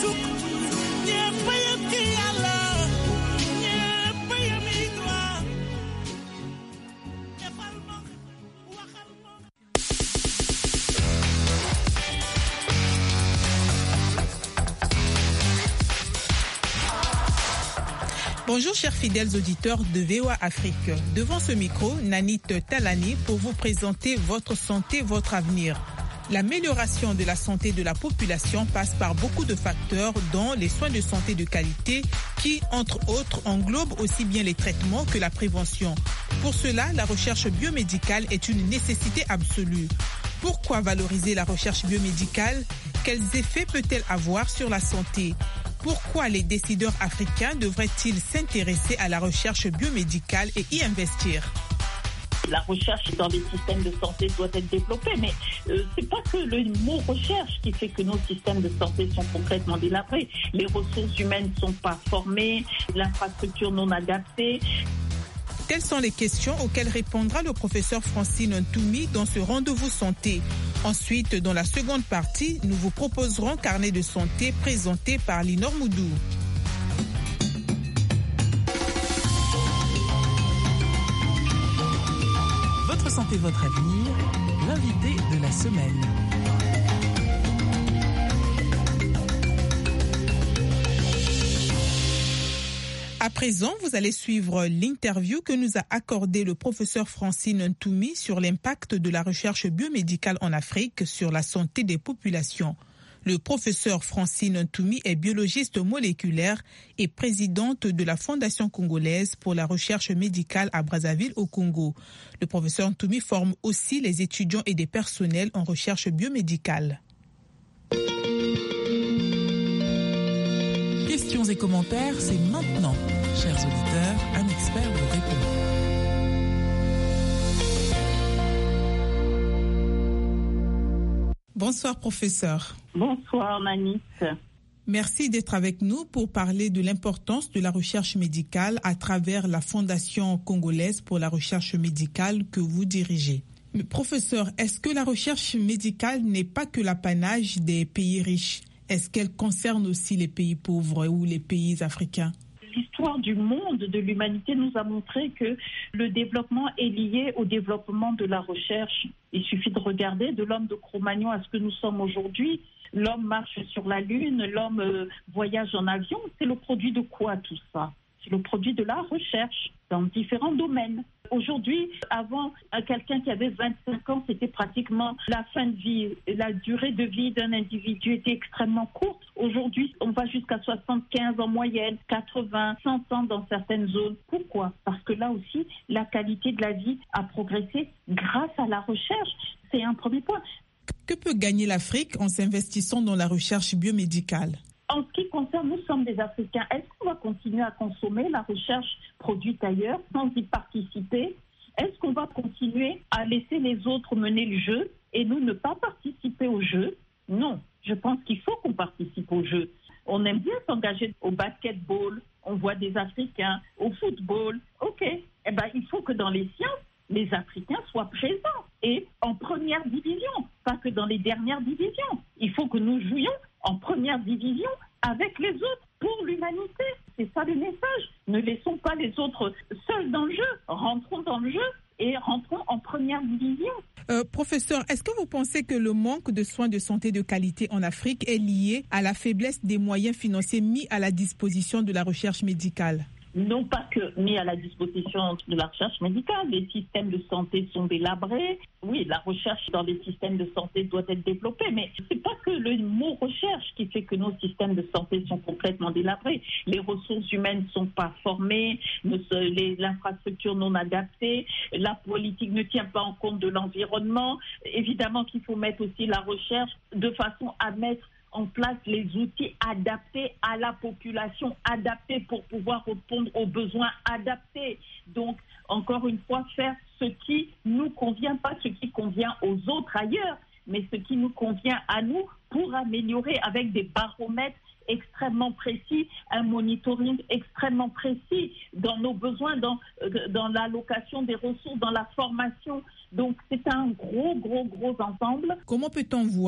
Bonjour chers fidèles auditeurs de VOA Afrique. Devant ce micro, Nanit Talani pour vous présenter Votre santé, votre avenir. L'amélioration de la santé de la population passe par beaucoup de facteurs, dont les soins de santé de qualité qui, entre autres, englobent aussi bien les traitements que la prévention. Pour cela, la recherche biomédicale est une nécessité absolue. Pourquoi valoriser la recherche biomédicale? Quels effets peut-elle avoir sur la santé? Pourquoi les décideurs africains devraient-ils s'intéresser à la recherche biomédicale et y investir? La recherche dans les systèmes de santé doit être développée, mais c'est pas que le mot recherche qui fait que nos systèmes de santé sont complètement délabrés. Les ressources humaines ne sont pas formées, l'infrastructure non adaptée. Telles sont les questions auxquelles répondra le professeur Francine Ntoumi dans ce rendez-vous santé. Ensuite, dans la seconde partie, nous vous proposerons Carnet de santé présenté par Linor Moudou. Votre santé, votre avenir, l'invité de la semaine. À présent, vous allez suivre l'interview que nous a accordé le professeur Francine Ntoumi sur l'impact de la recherche biomédicale en Afrique sur la santé des populations. Le professeur Francine Ntoumi est biologiste moléculaire et présidente de la Fondation congolaise pour la recherche médicale à Brazzaville au Congo. Le professeur Ntoumi forme aussi les étudiants et des personnels en recherche biomédicale. Questions et commentaires, c'est maintenant. Chers auditeurs, un expert vous répond. Bonsoir, professeur. Bonsoir, Nanit. Merci d'être avec nous pour parler de l'importance de la recherche médicale à travers la Fondation congolaise pour la recherche médicale que vous dirigez. Mais professeur, est-ce que la recherche médicale n'est pas que l'apanage des pays riches? Est-ce qu'elle concerne aussi les pays pauvres ou les pays africains? L'histoire du monde, de l'humanité, nous a montré que le développement est lié au développement de la recherche. Il suffit de regarder de l'homme de Cro-Magnon à ce que nous sommes aujourd'hui. L'homme marche sur la Lune, l'homme voyage en avion. C'est le produit de quoi tout ça? C'est le produit de la recherche dans différents domaines. Aujourd'hui, avant, quelqu'un qui avait 25 ans, c'était pratiquement la fin de vie. La durée de vie d'un individu était extrêmement courte. Aujourd'hui, on va jusqu'à 75 en moyenne, 80, 100 ans dans certaines zones. Pourquoi? Parce que là aussi, la qualité de la vie a progressé grâce à la recherche. C'est un premier point. Que peut gagner l'Afrique en s'investissant dans la recherche biomédicale? En ce qui concerne, nous sommes des Africains. Est-ce qu'on va continuer à consommer la recherche produite ailleurs sans y participer? Est-ce qu'on va continuer à laisser les autres mener le jeu et nous ne pas participer au jeu? Non, je pense qu'il faut qu'on participe au jeu. On aime bien s'engager au basketball, on voit des Africains, au football. OK, il faut que dans les sciences, les Africains soient présents et en première division, pas que dans les dernières divisions. Il faut que nous jouions en première division avec les autres pour l'humanité. C'est ça le message. Ne laissons pas les autres seuls dans le jeu. Rentrons dans le jeu et rentrons en première division. Professeur, est-ce que vous pensez que le manque de soins de santé de qualité en Afrique est lié à la faiblesse des moyens financiers mis à la disposition de la recherche médicale? Non pas que mis à la disposition de la recherche médicale, les systèmes de santé sont délabrés. Oui, la recherche dans les systèmes de santé doit être développée, mais c'est pas que le mot recherche qui fait que nos systèmes de santé sont complètement délabrés. Les ressources humaines ne sont pas formées, l'infrastructure non adaptée, la politique ne tient pas en compte de l'environnement. Évidemment qu'il faut mettre aussi la recherche de façon à mettre en place les outils adaptés à la population, adaptés pour pouvoir répondre aux besoins adaptés. Donc, encore une fois, faire ce qui nous convient, pas ce qui convient aux autres ailleurs, mais ce qui nous convient à nous pour améliorer avec des baromètres extrêmement précis, un monitoring extrêmement précis dans nos besoins, dans l'allocation des ressources, dans la formation. Donc, c'est un gros ensemble. Comment peut-on voir